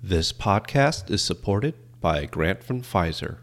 This podcast is supported by a grant from Pfizer.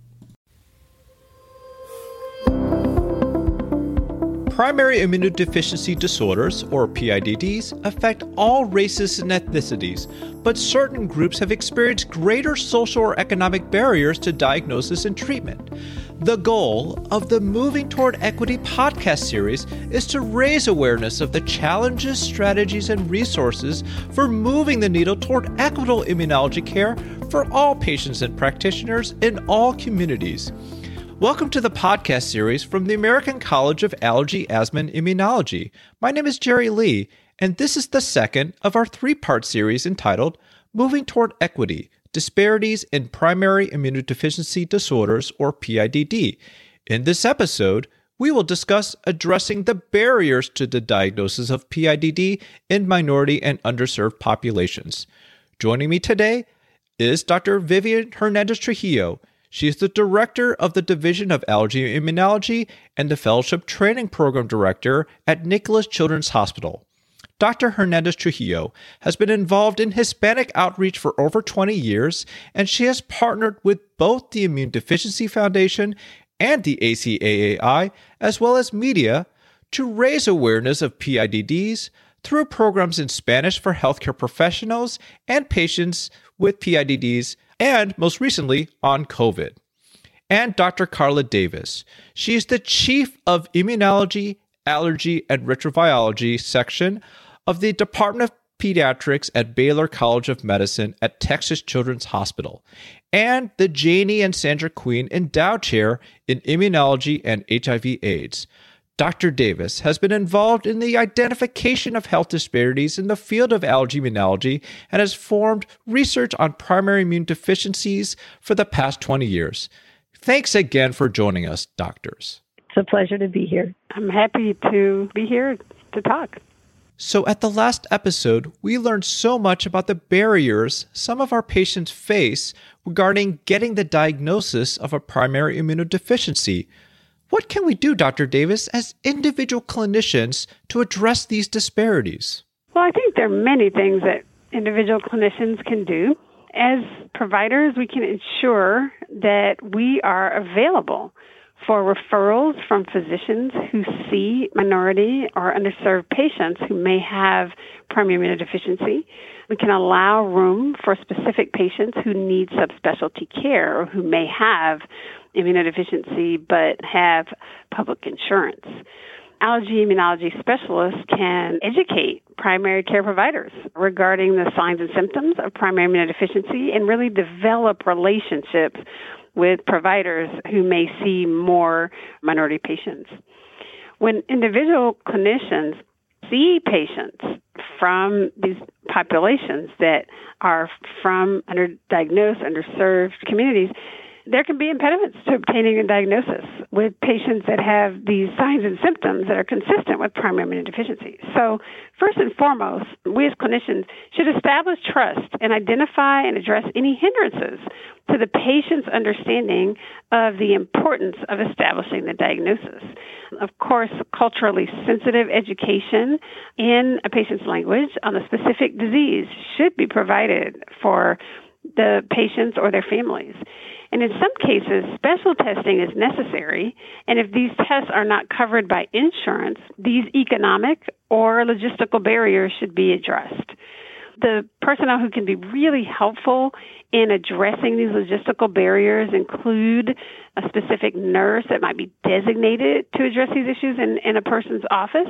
Primary immunodeficiency disorders, or PIDDs, affect all races and ethnicities, but certain groups have experienced greater social or economic barriers to diagnosis and treatment. The goal of the Moving Toward Equity podcast series is to raise awareness of the challenges, strategies, and resources for moving the needle toward equitable immunology care for all patients and practitioners in all communities. Welcome to the podcast series from the American College of Allergy, Asthma, and Immunology. My name is Jerry Lee, and this is the second of our three-part series entitled Moving Toward Equity, Disparities in Primary Immunodeficiency Disorders, or PIDD. In this episode, we will discuss addressing the barriers to the diagnosis of PIDD in minority and underserved populations. Joining me today is Dr. Vivian Hernandez-Trujillo. She is the Director of the Division of Allergy and Immunology and the Fellowship Training Program Director at Nicklaus Children's Hospital. Dr. Hernandez-Trujillo has been involved in Hispanic outreach for over 20 years, and she has partnered with both the Immune Deficiency Foundation and the ACAAI, as well as media, to raise awareness of PIDDs through programs in Spanish for healthcare professionals and patients with PIDDs, and most recently on COVID. And Dr. Carla Davis. She is the Chief of Immunology, Allergy, and Retrovirology section of the Department of Pediatrics at Baylor College of Medicine at Texas Children's Hospital, and the Janie and Sandra Queen Endowed Chair in Immunology and HIV/AIDS. Dr. Davis has been involved in the identification of health disparities in the field of allergy immunology and has formed research on primary immune deficiencies for the past 20 years. Thanks again for joining us, doctors. It's a pleasure to be here. I'm happy to be here to talk. So at the last episode, we learned so much about the barriers some of our patients face regarding getting the diagnosis of a primary immunodeficiency. What can we do, Dr. Davis, as individual clinicians to address these disparities? Well, I think there are many things that individual clinicians can do. As providers, we can ensure that we are available for referrals from physicians who see minority or underserved patients who may have primary immunodeficiency. We can allow room for specific patients who need subspecialty care or who may have immunodeficiency but have public insurance. Allergy immunology specialists can educate primary care providers regarding the signs and symptoms of primary immunodeficiency and really develop relationships with providers who may see more minority patients. When individual clinicians see patients from these populations that are from underdiagnosed, underserved communities, there can be impediments to obtaining a diagnosis with patients that have these signs and symptoms that are consistent with primary immunodeficiency. So first and foremost, we as clinicians should establish trust and identify and address any hindrances to the patient's understanding of the importance of establishing the diagnosis. Of course, culturally sensitive education in a patient's language on the specific disease should be provided for the patients or their families. And in some cases, special testing is necessary, and if these tests are not covered by insurance, these economic or logistical barriers should be addressed. The personnel who can be really helpful in addressing these logistical barriers include a specific nurse that might be designated to address these issues in a person's office,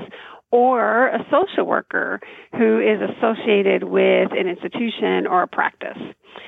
or a social worker who is associated with an institution or a practice.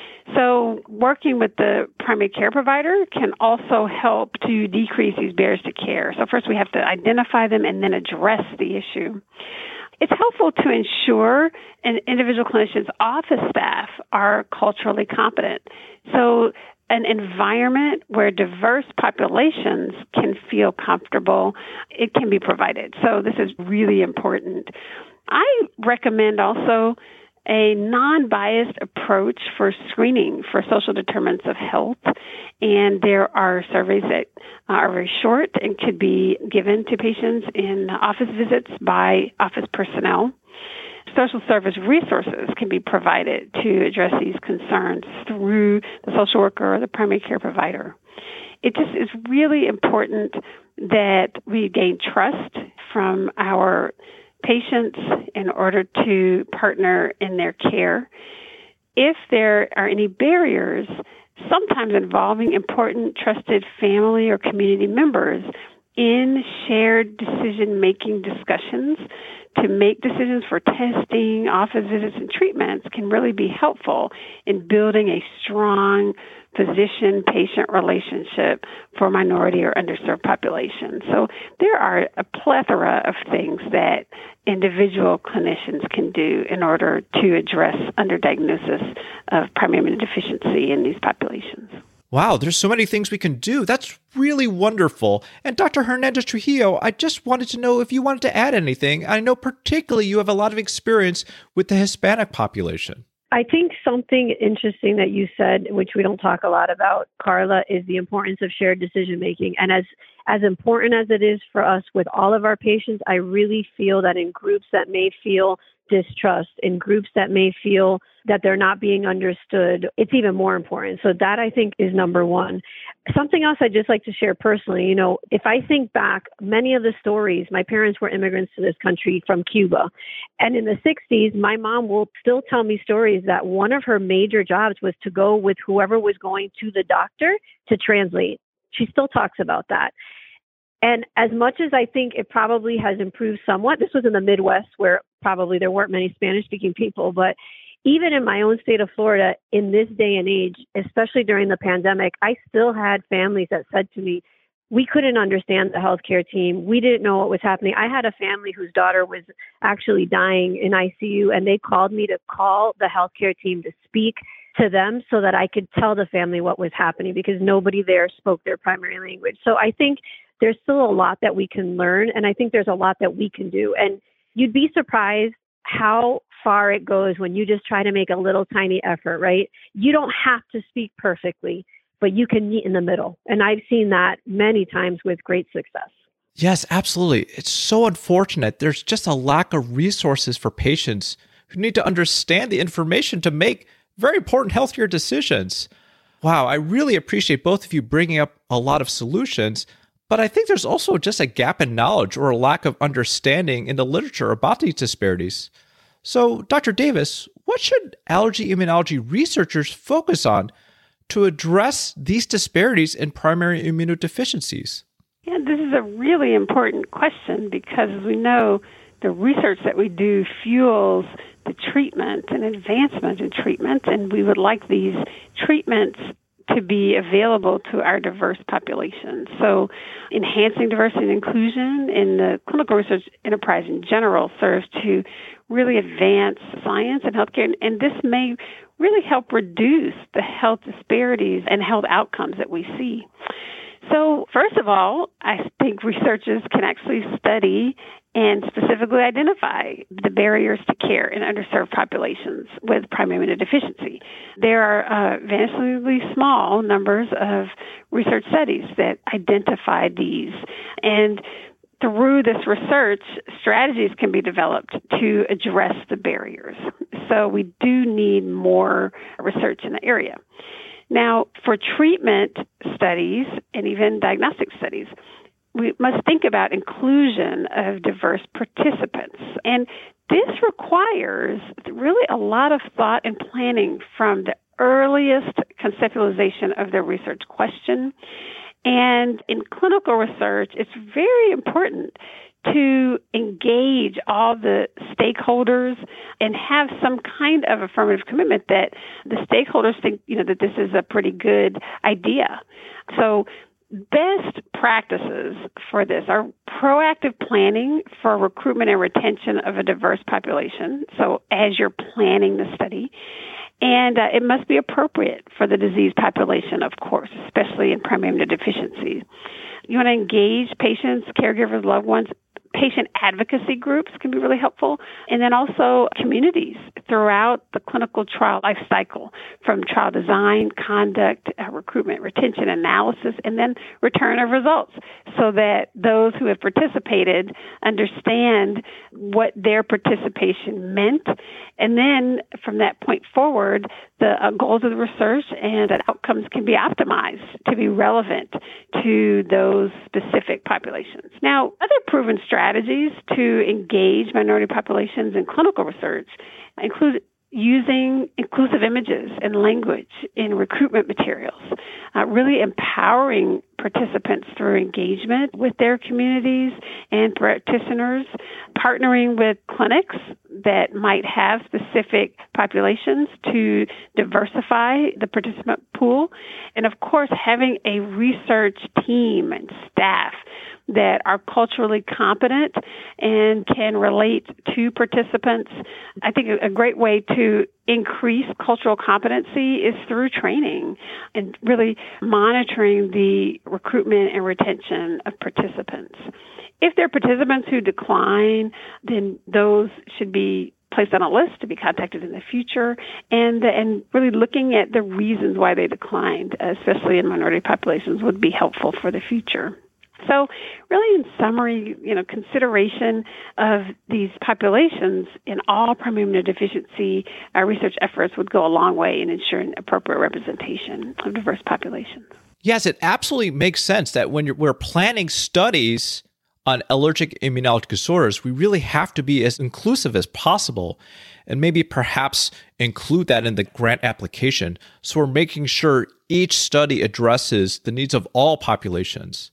So working with the primary care provider can also help to decrease these barriers to care. So first we have to identify them and then address the issue. It's helpful to ensure an individual clinician's office staff are culturally competent. So an environment where diverse populations can feel comfortable, it can be provided. So this is really important. I recommend also a non-biased approach for screening for social determinants of health. And there are surveys that are very short and could be given to patients in office visits by office personnel. social service resources can be provided to address these concerns through the social worker or the primary care provider. It just is really important that we gain trust from our patients in order to partner in their care. If there are any barriers, sometimes involving important, trusted family or community members in shared decision-making discussions to make decisions for testing, office visits, and treatments can really be helpful in building a strong physician-patient relationship for minority or underserved populations. So there are a plethora of things that individual clinicians can do in order to address underdiagnosis of primary immunodeficiency in these populations. Wow, there's so many things we can do. That's really wonderful. And Dr. Hernandez-Trujillo, I just wanted to know if you wanted to add anything. I know particularly you have a lot of experience with the Hispanic population. I think something interesting that you said, which we don't talk a lot about, Carla, is the importance of shared decision-making. And as important as it is for us with all of our patients, I really feel that in groups that may feel distrust, in groups that may feel that they're not being understood, it's even more important. So that, I think, is number one. Something else I'd just like to share personally, if I think back, many of the stories, my parents were immigrants to this country from Cuba. And in the 60s, my mom will still tell me stories that one of her major jobs was to go with whoever was going to the doctor to translate. She still talks about that. And as much as I think it probably has improved somewhat, this was in the Midwest where probably there weren't many Spanish-speaking people, but even in my own state of Florida, in this day and age, especially during the pandemic, I still had families that said to me, we couldn't understand the healthcare team. We didn't know what was happening. I had a family whose daughter was actually dying in ICU, and they called me to call the healthcare team to speak to them so that I could tell the family what was happening because nobody there spoke their primary language. So I think there's still a lot that we can learn, and I think there's a lot that we can do. And you'd be surprised how far it goes when you just try to make a little tiny effort, right? You don't have to speak perfectly, but you can meet in the middle. And I've seen that many times with great success. Yes, absolutely. It's so unfortunate. There's just a lack of resources for patients who need to understand the information to make very important healthcare decisions. Wow, I really appreciate both of you bringing up a lot of solutions. But I think there's also just a gap in knowledge or a lack of understanding in the literature about these disparities. So, Dr. Davis, what should allergy immunology researchers focus on to address these disparities in primary immunodeficiencies? Yeah, this is a really important question because, as we know, the research that we do fuels the treatment and advancement in treatment, and we would like these treatments to be available to our diverse population. So enhancing diversity and inclusion in the clinical research enterprise in general serves to really advance science and healthcare, and this may really help reduce the health disparities and health outcomes that we see. So first of all, I think researchers can actually study and specifically identify the barriers to care in underserved populations with primary immunodeficiency. There are vanishingly small numbers of research studies that identify these, and through this research, strategies can be developed to address the barriers. So we do need more research in the area. Now, for treatment studies and even diagnostic studies, we must think about inclusion of diverse participants. And this requires really a lot of thought and planning from the earliest conceptualization of the research question. And in clinical research, it's very important to engage all the stakeholders and have some kind of affirmative commitment that the stakeholders think, that this is a pretty good idea. So best practices for this are proactive planning for recruitment and retention of a diverse population. So as you're planning the study, and it must be appropriate for the disease population, of course, especially in primary immunodeficiency. You want to engage patients, caregivers, loved ones, Patient advocacy groups can be really helpful. And then also communities throughout the clinical trial life cycle, from trial design, conduct, recruitment, retention, analysis, and then return of results, so that those who have participated understand what their participation meant. And then from that point forward, the goals of the research and outcomes can be optimized to be relevant to those specific populations. Now, other proven strategies to engage minority populations in clinical research include using inclusive images and language in recruitment materials, really empowering participants through engagement with their communities and practitioners, partnering with clinics that might have specific populations to diversify the participant pool, and of course, having a research team and staff that are culturally competent and can relate to participants. I think a great way to increase cultural competency is through training and really monitoring the recruitment and retention of participants. If there are participants who decline, then those should be placed on a list to be contacted in the future, and really looking at the reasons why they declined, especially in minority populations, would be helpful for the future. So really, in summary, consideration of these populations in all primary immunodeficiency research efforts would go a long way in ensuring appropriate representation of diverse populations. Yes, it absolutely makes sense that when we're planning studies on allergic immunologic disorders, we really have to be as inclusive as possible, and maybe perhaps include that in the grant application. So we're making sure each study addresses the needs of all populations.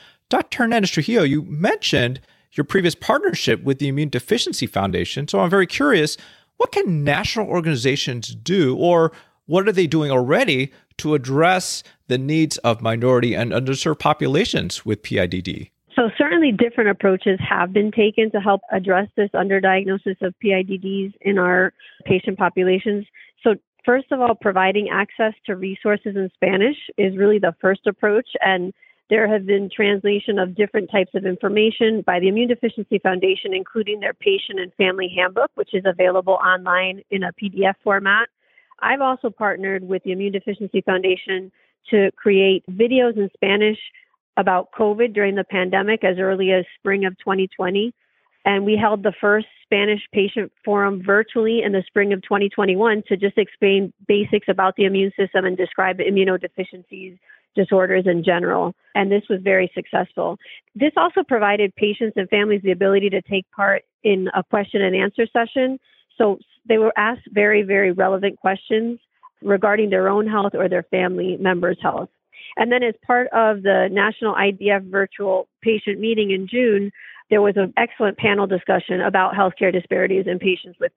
Dr. Hernandez Trujillo, you mentioned your previous partnership with the Immune Deficiency Foundation. So I'm very curious, what can national organizations do, or what are they doing already to address the needs of minority and underserved populations with PIDD? So certainly different approaches have been taken to help address this underdiagnosis of PIDDs in our patient populations. So first of all, providing access to resources in Spanish is really the first approach, and there have been translation of different types of information by the Immune Deficiency Foundation, including their patient and family handbook, which is available online in a PDF format. I've also partnered with the Immune Deficiency Foundation to create videos in Spanish about COVID during the pandemic as early as spring of 2020. And we held the first Spanish patient forum virtually in the spring of 2021 to just explain basics about the immune system and describe immunodeficiencies disorders in general. And this was very successful. This also provided patients and families the ability to take part in a question and answer session. So they were asked very, very relevant questions regarding their own health or their family members' health. And then as part of the National IDF virtual patient meeting in June, there was an excellent panel discussion about healthcare disparities in patients with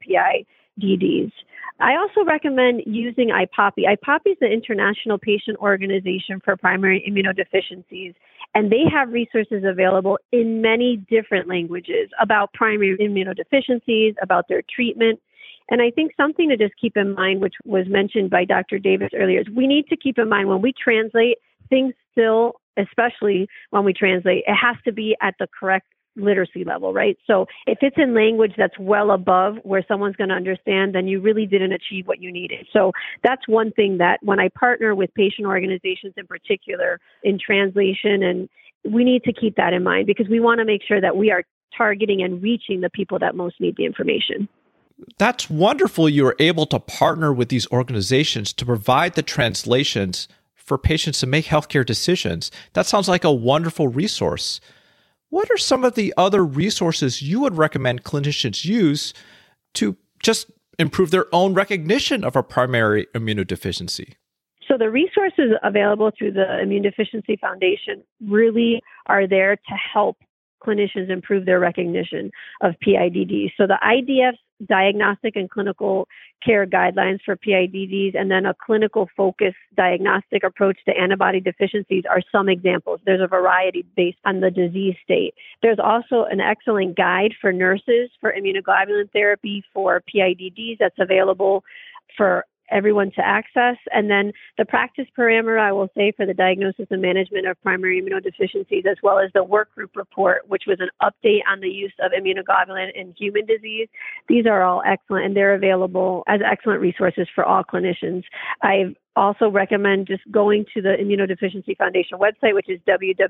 PIDDs. I also recommend using IPOPI. IPOPI is the International Patient Organization for Primary Immunodeficiencies, and they have resources available in many different languages about primary immunodeficiencies, about their treatment. And I think something to just keep in mind, which was mentioned by Dr. Davis earlier, is we need to keep in mind when we translate things still, especially when we translate, it has to be at the correct literacy level, right? So if it's in language that's well above where someone's going to understand, then you really didn't achieve what you needed. So that's one thing that when I partner with patient organizations in particular in translation, and we need to keep that in mind because we want to make sure that we are targeting and reaching the people that most need the information. That's wonderful. You are able to partner with these organizations to provide the translations for patients to make healthcare decisions. That sounds like a wonderful resource. What are some of the other resources you would recommend clinicians use to just improve their own recognition of a primary immunodeficiency? So the resources available through the Immune Deficiency Foundation really are there to help clinicians improve their recognition of PIDDs. So the IDF's diagnostic and clinical care guidelines for PIDDs, and then a clinical focused diagnostic approach to antibody deficiencies are some examples. There's a variety based on the disease state. There's also an excellent guide for nurses for immunoglobulin therapy for PIDDs that's available for everyone to access. And then the practice parameter, I will say, for the diagnosis and management of primary immunodeficiencies, as well as the work group report, which was an update on the use of immunoglobulin in human disease. These are all excellent, and they're available as excellent resources for all clinicians. I also recommend just going to the Immunodeficiency Foundation website, which is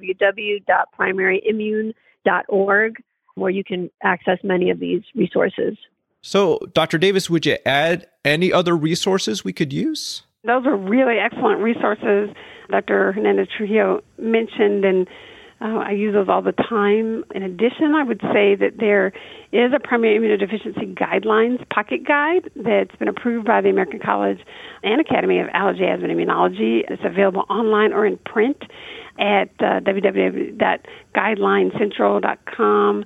www.primaryimmune.org, where you can access many of these resources. So, Dr. Davis, would you add any other resources we could use? Those are really excellent resources Dr. Hernandez-Trujillo mentioned, and I use those all the time. In addition, I would say that there is a primary immunodeficiency guidelines pocket guide that's been approved by the American College and Academy of Allergy, Asthma, and Immunology. It's available online or in print at www.guidelinescentral.com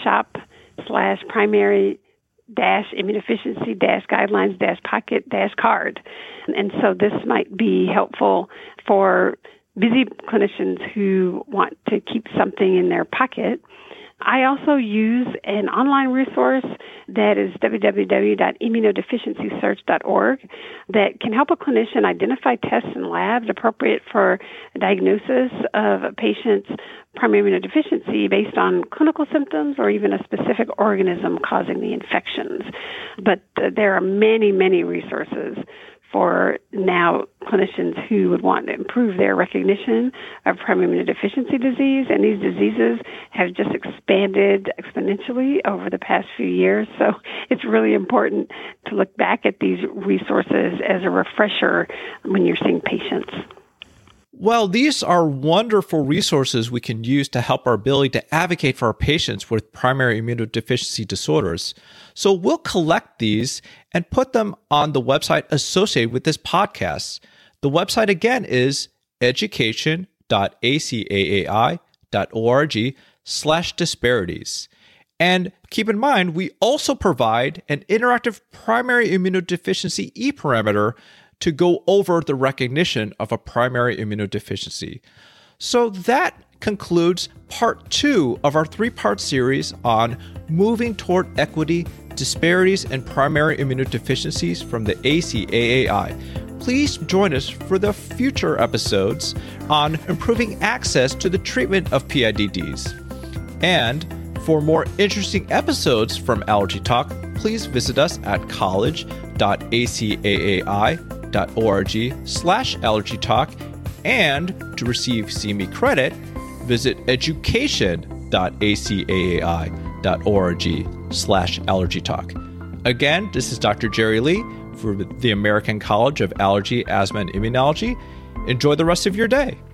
shop/primary-immunodeficiency-guidelines-pocket-card. And so this might be helpful for busy clinicians who want to keep something in their pocket. I also use an online resource that is www.immunodeficiencysearch.org that can help a clinician identify tests and labs appropriate for a diagnosis of a patient's primary immunodeficiency based on clinical symptoms or even a specific organism causing the infections. But there are many, many resources for now clinicians who would want to improve their recognition of primary immunodeficiency disease. And these diseases have just expanded exponentially over the past few years. So it's really important to look back at these resources as a refresher when you're seeing patients. Well, these are wonderful resources we can use to help our ability to advocate for our patients with primary immunodeficiency disorders. So we'll collect these and put them on the website associated with this podcast. The website again is education.acaai.org/disparities. And keep in mind, we also provide an interactive primary immunodeficiency e-parameter to go over the recognition of a primary immunodeficiency. So that concludes part 2 of our 3-part series on moving toward equity, disparities, and primary immunodeficiencies from the ACAAI. Please join us for the future episodes on improving access to the treatment of PIDDs. And for more interesting episodes from Allergy Talk, please visit us at college.acaai.org/allergytalk. And to receive CME credit, visit education.acaai.org/allergytalk. Again, this is Dr. Jerry Lee for the American College of Allergy, Asthma, and Immunology. Enjoy the rest of your day.